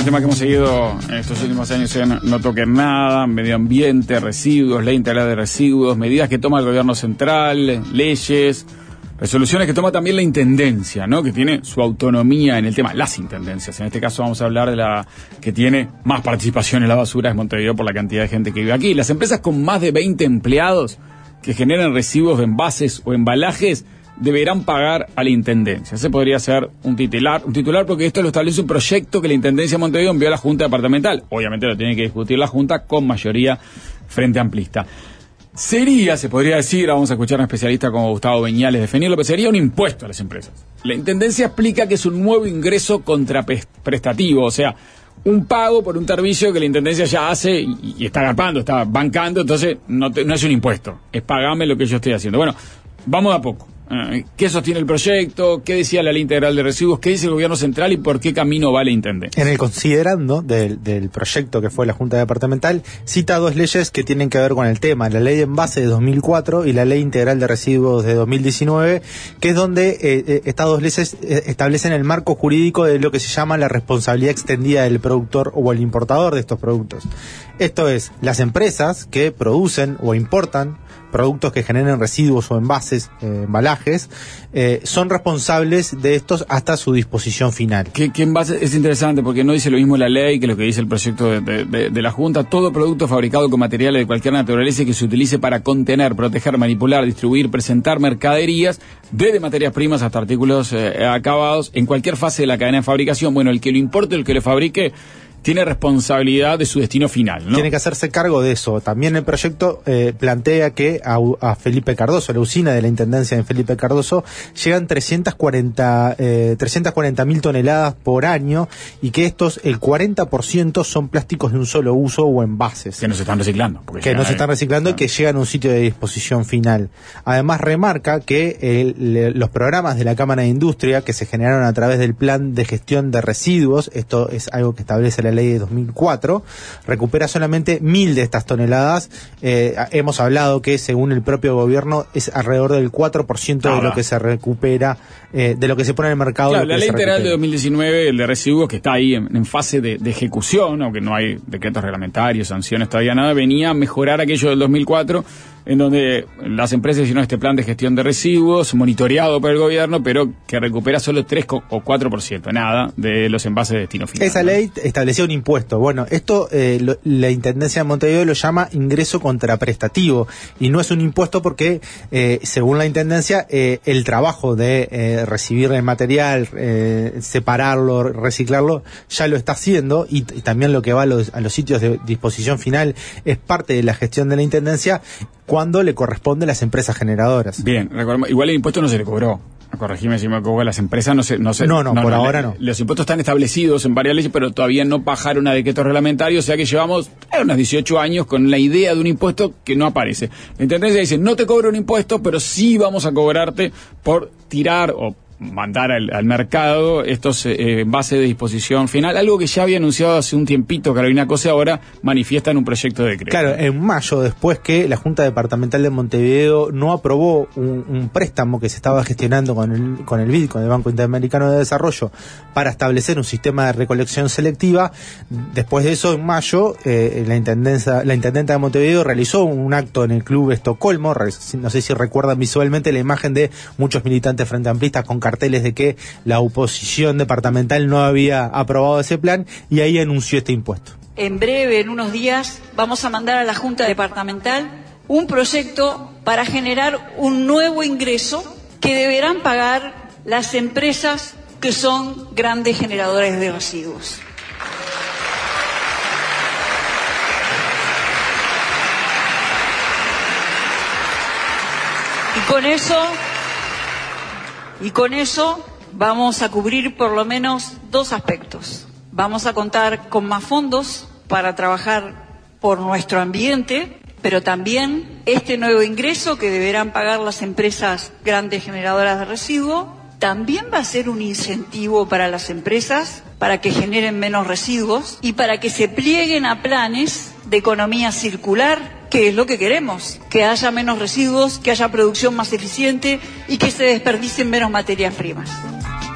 tema que hemos seguido en estos últimos años es no toquen nada, medio ambiente, residuos, ley integral de residuos, medidas que toma el gobierno central, leyes, resoluciones que toma también la intendencia, ¿no? Que tiene su autonomía en el tema, las intendencias. En este caso vamos a hablar de la que tiene más participación en la basura, es Montevideo, por la cantidad de gente que vive aquí. Las empresas con más de 20 empleados que generan residuos de envases o embalajes deberán pagar a la intendencia. Ese podría ser un titular porque esto lo establece un proyecto que la intendencia de Montevideo envió a la Junta Departamental. Obviamente lo tiene que discutir la Junta con mayoría frente amplista. Se podría decir, vamos a escuchar a un especialista como Gustavo Beñales definirlo, pero sería un impuesto a las empresas. La intendencia explica que es un nuevo ingreso contraprestativo, o sea, un pago por un servicio que la intendencia ya hace y está agarpando, está bancando, entonces no es un impuesto, es pagame lo que yo estoy haciendo. Bueno, vamos de a poco. ¿Qué sostiene el proyecto? ¿Qué decía la ley integral de residuos? ¿Qué dice el gobierno central y por qué camino va la intendencia? En el considerando del proyecto que fue la Junta Departamental, cita dos leyes que tienen que ver con el tema: la ley de envase de 2004 y la ley integral de residuos de 2019, que es donde estas dos leyes establecen el marco jurídico de lo que se llama la responsabilidad extendida del productor o el importador de estos productos. Esto es, las empresas que producen o importan productos que generen residuos o envases, embalajes, son responsables de estos hasta su disposición final. ¿Qué envase? Es interesante porque no dice lo mismo la ley que lo que dice el proyecto de la Junta. Todo producto fabricado con materiales de cualquier naturaleza y que se utilice para contener, proteger, manipular, distribuir, presentar mercaderías, desde materias primas hasta artículos acabados, en cualquier fase de la cadena de fabricación. Bueno, el que lo importe, el que lo fabrique, tiene responsabilidad de su destino final, ¿no? Tiene que hacerse cargo de eso. También el proyecto plantea que a Felipe Cardoso, la usina de la intendencia de Felipe Cardoso, llegan 340.000 toneladas por año y que estos, el 40% son plásticos de un solo uso o envases. Que no se están reciclando. Y que llegan a un sitio de disposición final. Además remarca que los programas de la Cámara de Industria que se generaron a través del Plan de Gestión de Residuos, esto es algo que establece la ley de 2004, recupera solamente 1.000 de estas toneladas. Hemos hablado que según el propio gobierno es alrededor del 4% de lo que se recupera, de lo que se pone en el mercado. Claro, la ley integral de 2019, el de residuos, que está ahí en fase de ejecución, aunque no hay decretos reglamentarios, sanciones, todavía nada, venía a mejorar aquello del 2004, en donde las empresas hicieron este plan de gestión de residuos, monitoreado por el gobierno, pero que recupera solo 3 o 4%, nada, de los envases de destino final. Esa ley establecía un impuesto. Bueno, esto la Intendencia de Montevideo lo llama ingreso contraprestativo, y no es un impuesto porque, según la Intendencia, el trabajo de recibir el material, separarlo, reciclarlo, ya lo está haciendo, y también lo que va a los sitios de disposición final es parte de la gestión de la Intendencia, cuando le corresponde a las empresas generadoras. Bien, igual el impuesto no se le cobró. Corregime si me equivoco, las empresas no, por ahora no. Los impuestos están establecidos en varias leyes, pero todavía no bajaron a decretos reglamentarios, o sea que llevamos unos 18 años con la idea de un impuesto que no aparece. La Intendencia dice, no te cobro un impuesto, pero sí vamos a cobrarte por tirar o mandar al mercado estos envases de disposición final, algo que ya había anunciado hace un tiempito Carolina Cose, ahora manifiesta en un proyecto de decreto. Claro, en mayo, después que la Junta Departamental de Montevideo no aprobó un préstamo que se estaba gestionando con el BID, con el Banco Interamericano de Desarrollo, para establecer un sistema de recolección selectiva. Después de eso, en mayo, la intendenta de Montevideo realizó un acto en el Club Estocolmo. No sé si recuerdan visualmente la imagen de muchos militantes frente amplistas con carteles de que la oposición departamental no había aprobado ese plan, y ahí anunció este impuesto. En breve, en unos días, vamos a mandar a la Junta Departamental un proyecto para generar un nuevo ingreso que deberán pagar las empresas que son grandes generadores de residuos. Y con eso vamos a cubrir por lo menos dos aspectos. Vamos a contar con más fondos para trabajar por nuestro ambiente, pero también este nuevo ingreso que deberán pagar las empresas grandes generadoras de residuos también va a ser un incentivo para las empresas para que generen menos residuos y para que se plieguen a planes de economía circular, que es lo que queremos, que haya menos residuos, que haya producción más eficiente y que se desperdicien menos materias primas.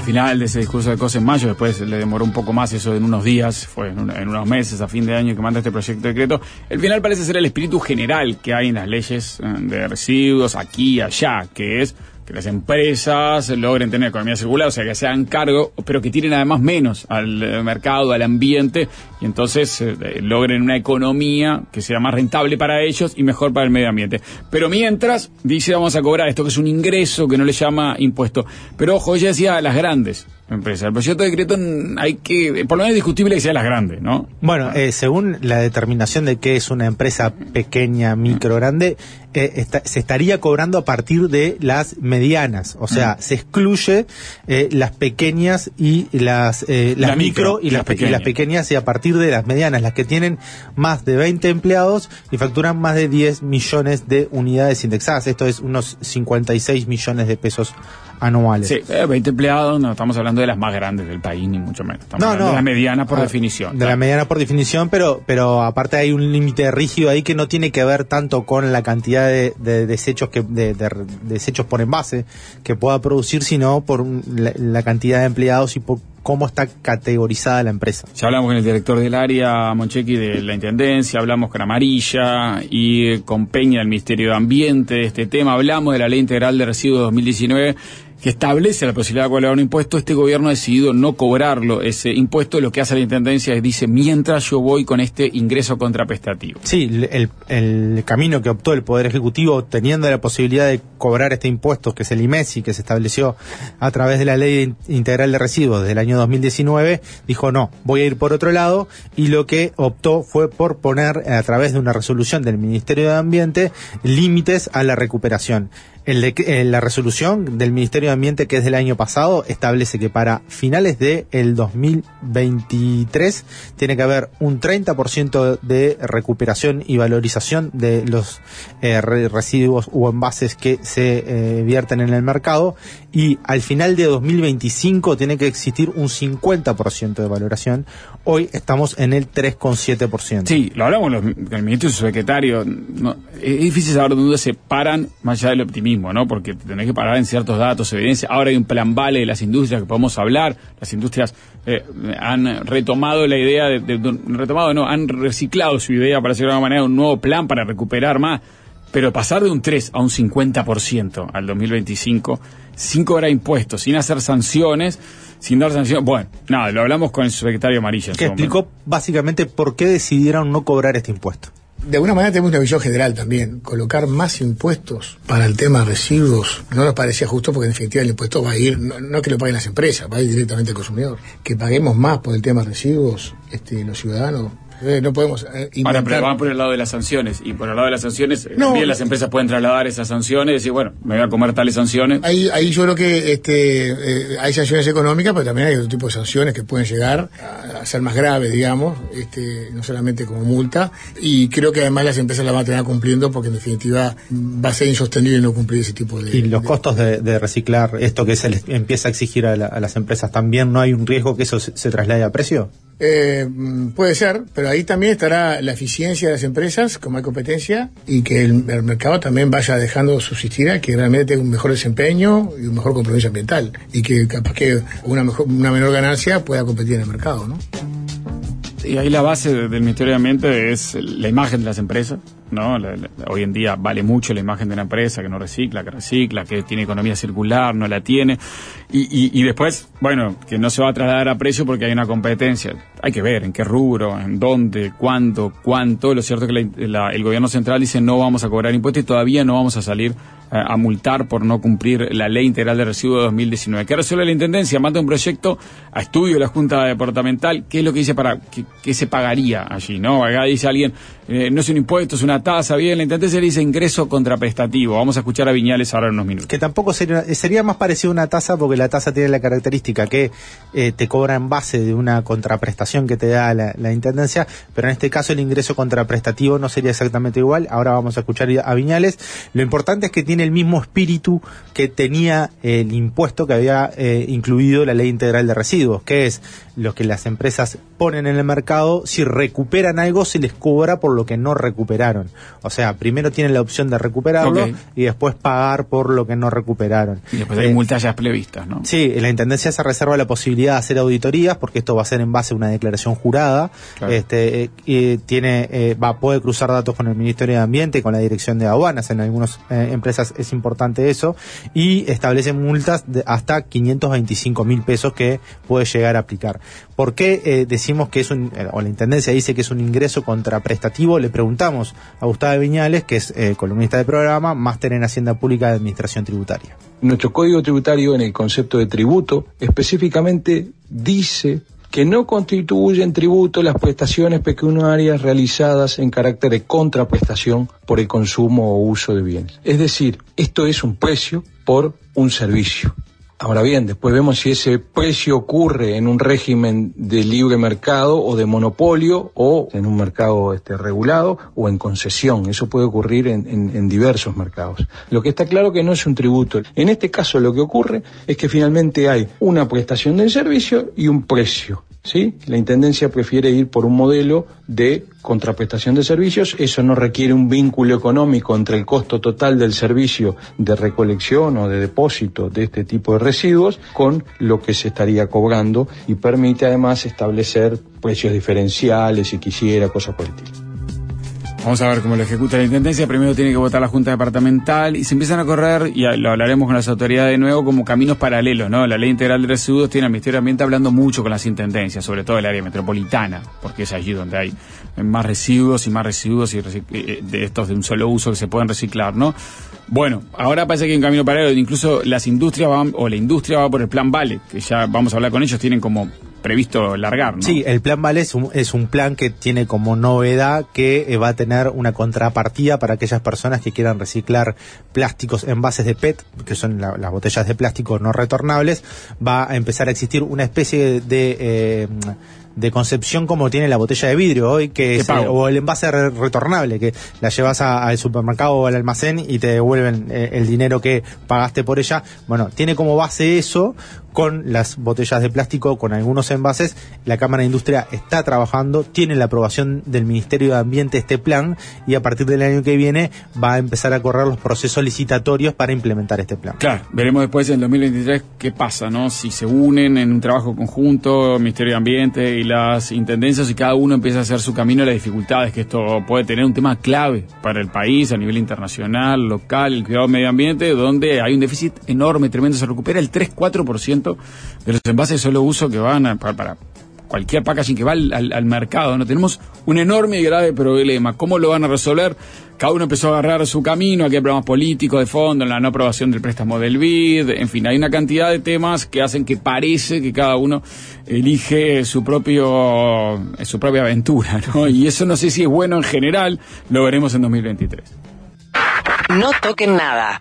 final de ese discurso de Cos en mayo, después le demoró un poco más, eso en unos días, fue en unos meses, a fin de año, que manda este proyecto de decreto. El final parece ser el espíritu general que hay en las leyes de residuos, aquí y allá, que es que las empresas logren tener economía circular, o sea, que se hagan cargo, pero que tiren además menos al mercado, al ambiente, y entonces logren una economía que sea más rentable para ellos y mejor para el medio ambiente. Pero mientras, dice, vamos a cobrar esto, que es un ingreso que no le llama impuesto. Pero ojo, ella decía las grandes empresas. El proyecto de decreto hay que, por lo menos es discutible que sea las grandes, ¿no? Bueno, según la determinación de qué es una empresa pequeña, micro, grande, se estaría cobrando a partir de las medianas, o sea, se excluye las pequeñas y las micro y las pequeñas, y a partir de las medianas, las que tienen más de 20 empleados y facturan más de 10 millones de unidades indexadas. Esto es unos 56 millones de pesos anuales. Sí, 20 empleados, no estamos hablando de las más grandes del país, ni mucho menos. Estamos hablando de la mediana por definición. De la mediana por definición, pero aparte hay un límite rígido ahí que no tiene que ver tanto con la cantidad de desechos de desechos por envase que pueda producir, sino por la cantidad de empleados y por cómo está categorizada la empresa. Ya hablamos con el director del área, Monchequi, de la Intendencia, hablamos con Amarilla y con Peña del Ministerio de Ambiente de este tema, hablamos de la Ley Integral de Residuos 2019, que establece la posibilidad de cobrar un impuesto. Este gobierno ha decidido no cobrarlo, ese impuesto. Lo que hace la Intendencia es, dice, mientras yo voy con este ingreso contraprestativo. Sí, el camino que optó el Poder Ejecutivo, teniendo la posibilidad de cobrar este impuesto, que es el IMESI, que se estableció a través de la Ley Integral de Residuos del año 2019, dijo no, voy a ir por otro lado, y lo que optó fue por poner, a través de una resolución del Ministerio de Ambiente, límites a la recuperación. La resolución del Ministerio de Ambiente, que es del año pasado, establece que para finales del 2023 tiene que haber un 30% de recuperación y valorización de los residuos u envases que se vierten en el mercado, y al final de 2025 tiene que existir un 50% de valoración. Hoy estamos en el 3,7%. Sí, lo hablamos con el ministro y su secretario. No, es difícil saber dónde se paran más allá del optimismo, ¿no? Porque tenés que parar en ciertos datos, evidencia. Ahora hay un plan vale de las industrias que podemos hablar. Las industrias han retomado la idea han reciclado su idea, para decirlo de alguna manera, un nuevo plan para recuperar más. Pero pasar de un 3 a un 50% al 2025, sin cobrar impuestos, sin hacer sanciones, sin dar sanciones. Bueno, nada, lo hablamos con el subsecretario Amarilla. Que explicó básicamente por qué decidieron no cobrar este impuesto. De alguna manera tenemos una visión general también. Colocar más impuestos para el tema de residuos no nos parecía justo, porque en definitiva el impuesto va a ir, no que lo paguen las empresas, va a ir directamente al consumidor. Que paguemos más por el tema de residuos los ciudadanos. No podemos inventar. Ahora, pero van por el lado de las sanciones, y por el lado de las sanciones también las empresas pueden trasladar esas sanciones y decir, bueno, me voy a comer tales sanciones. Ahí yo creo que hay sanciones económicas, pero también hay otro tipo de sanciones que pueden llegar a ser más graves, digamos, no solamente como multa, y creo que además las empresas la van a tener cumpliendo, porque en definitiva va a ser insostenible no cumplir ese tipo de... Y los costos de reciclar, esto que se les empieza a exigir a las empresas, ¿también no hay un riesgo que eso se traslade a precio? Puede ser, pero ahí también estará la eficiencia de las empresas, como hay competencia, y que el mercado también vaya dejando subsistir a que realmente tenga un mejor desempeño y un mejor compromiso ambiental, y que capaz que una menor ganancia pueda competir en el mercado, ¿no? Y ahí la base del Ministerio de Ambiente es la imagen de las empresas, ¿no? Hoy en día vale mucho la imagen de una empresa que no recicla, que tiene economía circular, no la tiene. Y después, bueno, que no se va a trasladar a precio porque hay una competencia. Hay que ver en qué rubro, en dónde, cuándo, cuánto. Lo cierto es que el gobierno central dice no vamos a cobrar impuestos y todavía no vamos a salir a multar por no cumplir la Ley Integral de Residuos de 2019. ¿Qué resuelve la Intendencia? Manda un proyecto a estudio de la Junta Departamental. ¿Qué es lo que dice para qué se pagaría allí, no? Acá dice alguien, no es un impuesto, es una tasa. Bien, la Intendencia dice ingreso contraprestativo. Vamos a escuchar a Viñales ahora en unos minutos. Que tampoco sería más parecido a una tasa, porque la tasa tiene la característica que te cobra en base de una contraprestación que te da la Intendencia, pero en este caso el ingreso contraprestativo no sería exactamente igual. Ahora vamos a escuchar a Viñales. Lo importante es que tiene el mismo espíritu que tenía el impuesto que había incluido la Ley Integral de Residuos, que es lo que las empresas ponen en el mercado. Si recuperan algo, se les cobra por lo que no recuperaron. O sea, primero tienen la opción de recuperarlo y después pagar por lo que no recuperaron. Y después hay multas ya previstas, ¿no? Sí, la Intendencia se reserva la posibilidad de hacer auditorías, porque esto va a ser en base a una declaración jurada. Claro. Puede cruzar datos con el Ministerio de Ambiente, con la Dirección de Aduanas. En algunas empresas es importante eso. Y establece multas de hasta 525.000 pesos que puede llegar a aplicar. ¿Por qué decimos que es o la Intendencia dice que es un ingreso contraprestativo? Le preguntamos a Gustavo Viñales, que es columnista de programa, máster en Hacienda Pública de Administración Tributaria. Nuestro Código Tributario, en el concepto de tributo, específicamente dice que no constituyen tributo las prestaciones pecuniarias realizadas en carácter de contraprestación por el consumo o uso de bienes. Es decir, esto es un precio por un servicio. Ahora bien, después vemos si ese precio ocurre en un régimen de libre mercado o de monopolio, o en un mercado regulado o en concesión. Eso puede ocurrir en diversos mercados. Lo que está claro que no es un tributo. En este caso lo que ocurre es que finalmente hay una prestación del servicio y un precio, ¿sí? La Intendencia prefiere ir por un modelo de contraprestación de servicios. Eso no requiere un vínculo económico entre el costo total del servicio de recolección o de depósito de este tipo de residuos con lo que se estaría cobrando, y permite además establecer precios diferenciales, si quisiera, cosas por el estilo. Vamos a ver cómo lo ejecuta la Intendencia. Primero tiene que votar la Junta Departamental y se empiezan a correr, y lo hablaremos con las autoridades de nuevo, como caminos paralelos, ¿no? La Ley Integral de Residuos tiene al Ministerio de Ambiente hablando mucho con las intendencias, sobre todo el área metropolitana, porque es allí donde hay más residuos de estos de un solo uso que se pueden reciclar, ¿no? Bueno, ahora parece que hay un camino paralelo, incluso la industria va por el Plan Vale, que ya vamos a hablar con ellos, tienen como previsto largar, ¿no? Sí, el Plan Vale es un plan que tiene como novedad que va a tener una contrapartida para aquellas personas que quieran reciclar plásticos, envases de PET, que son las botellas de plástico no retornables. Va a empezar a existir una especie de concepción como tiene la botella de vidrio hoy, que es, o el envase retornable, que la llevas al supermercado o al almacén y te devuelven el dinero que pagaste por ella. Bueno, tiene como base eso, con las botellas de plástico, con algunos envases. La Cámara de Industria está trabajando, tiene la aprobación del Ministerio de Ambiente este plan, y a partir del año que viene va a empezar a correr los procesos licitatorios para implementar este plan. Claro, veremos después en 2023 qué pasa, ¿no? Si se unen en un trabajo conjunto, Ministerio de Ambiente y las intendencias, y cada uno empieza a hacer su camino, las dificultades que esto puede tener, un tema clave para el país a nivel internacional, local, el cuidado del medio ambiente, donde hay un déficit enorme, tremendo. Se recupera el 3-4% de los envases de solo uso que van para cualquier packaging que va al mercado, ¿no? Tenemos un enorme y grave problema. ¿Cómo lo van a resolver? Cada uno empezó a agarrar su camino. Aquí hay problemas políticos de fondo, en la no aprobación del préstamo del BID, en fin, hay una cantidad de temas que hacen que parece que cada uno elige su propia aventura, ¿no? Y eso no sé si es bueno en general, lo veremos en 2023. No toquen nada.